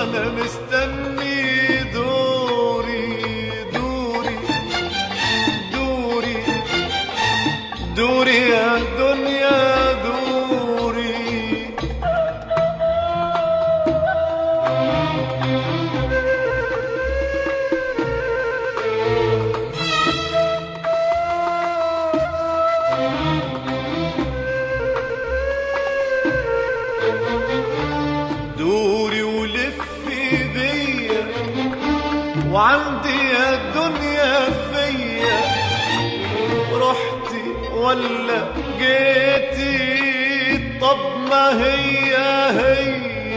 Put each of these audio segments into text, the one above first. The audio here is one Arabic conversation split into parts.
وانا مستني دوري دوري دوري دوري يا دنيا دوري. دوري ولفي بيا وعندي يا دنيا فيا، رحتي ولا جيتي طب ما هي هي.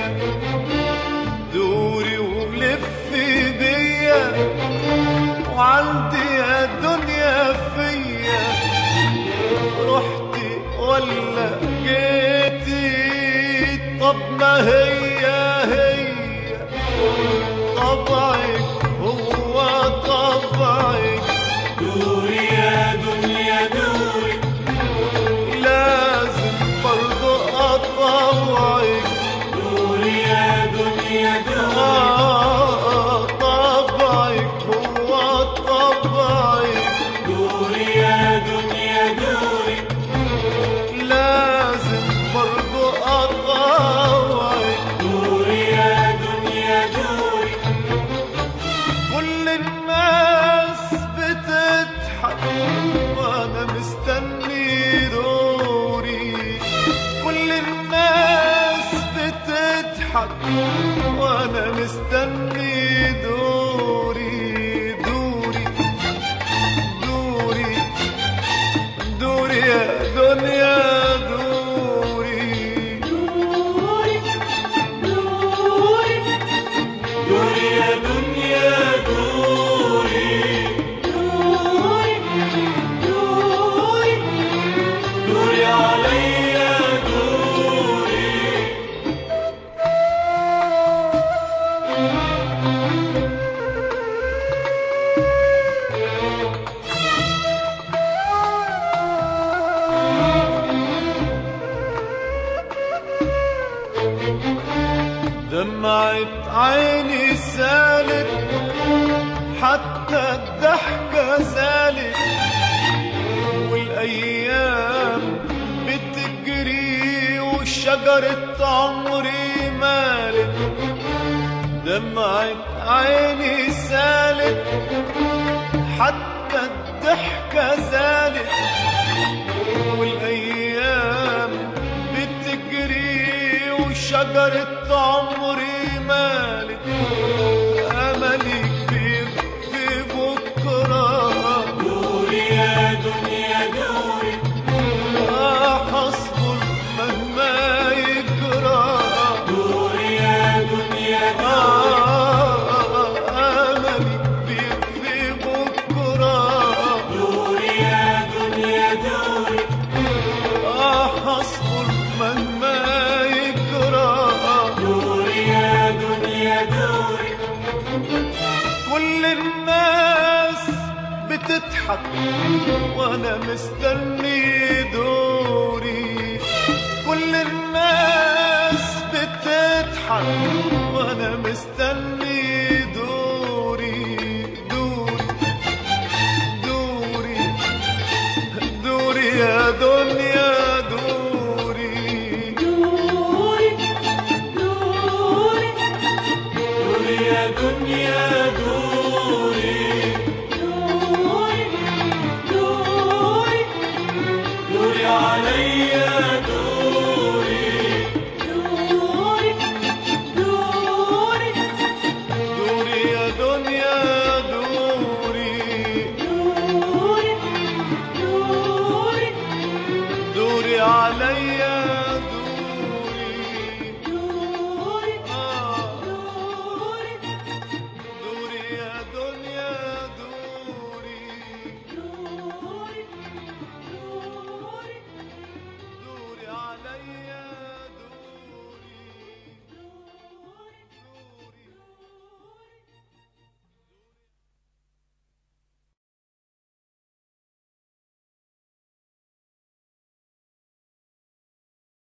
دوري ولفي بيا وعندي يا دنيا فيا، رحتي ولا جيتي طب ما هي هي. طبعك هو طبعك، دوري يا دنيا دوري، لازم برضو أطوعك. دوري يا دنيا دوري، طبعك هو طبعك، دوري يا دنيا دوري، لازم برضو أطوعك. دوري يا دنيا دوري. كل الناس بتضحك وانا مستني دوري، كل الناس بتضحك وانا مستني دوري دوري دوري دوري يا دنيا دوري. دوري دوري دوري يا دنيا دوري، دوري دوري دوري عليا دوري. دمعة عيني سالت حتى الضحكة زالت، والأيام بتجري وشجرة عمري مالت. دمعة عيني سالت حتى الضحكة زالت، والأيام بتجري وشجرة عمري مالت. أملي كبير في بكرة، دوري يا دنيا دوري، هصبر مهما يجرى. دوري يا دنيا دوري، أملي كبير في بكرة، دوري يا دنيا دوري، هصبر مهما يجرى. دوري يا دنيا دوري. كل الناس بتضحك وانا مستني دوري، كل الناس بتضحك وانا مستني